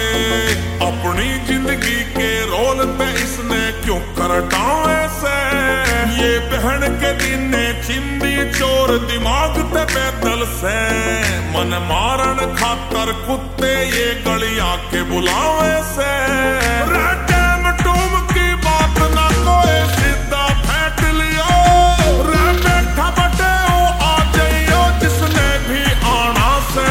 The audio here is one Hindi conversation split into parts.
अपनी जिंदगी के रोल पे इसने क्यों करटाओ ऐसे। ये बहन के दिन ने चिंदी चोर दिमाग ते पैदल से। मन मारन खातर कुत्ते ये गलियां के बुलाओ ऐसे। टैम टूम की बात ना कोई सीधा फेंट लियो। रे बैठा बटे हो आ जाइयो जिसने भी आना से।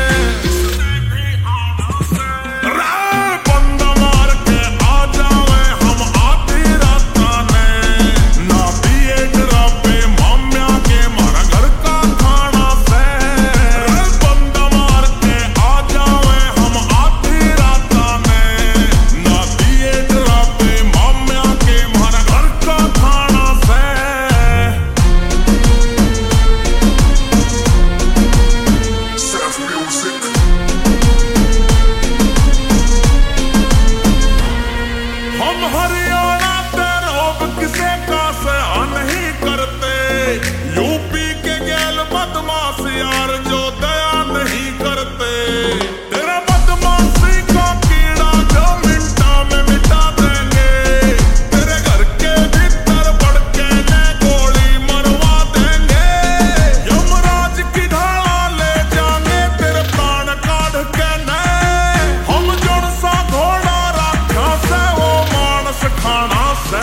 यूपी के गैल बदमाश यार जो दया नहीं करते। तेरा बदमाशी का कीड़ा जो मिनटा में मिटा देंगे। तेरे घर के भीतर बढ़ के ने गोली मरवा देंगे। यमराज की धारा ले जाएंगे तेरे प्राण काढ़ के ने। हम जुड़ सा घोड़ा रखा से वो मानस खाना से।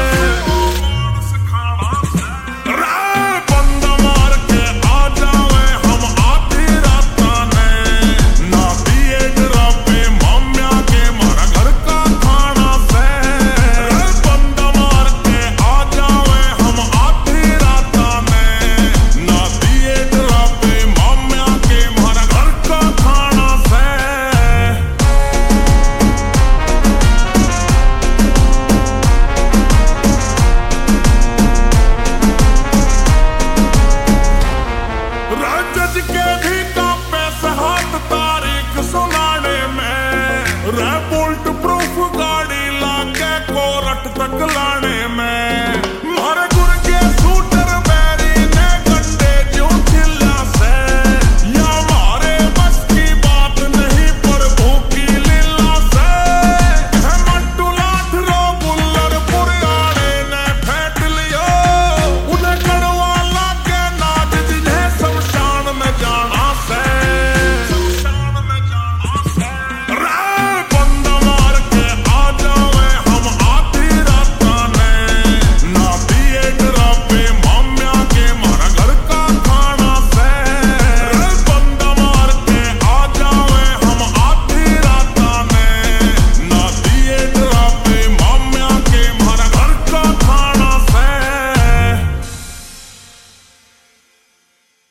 जज के भी कांपे से हाथ तारीख सुनाने में।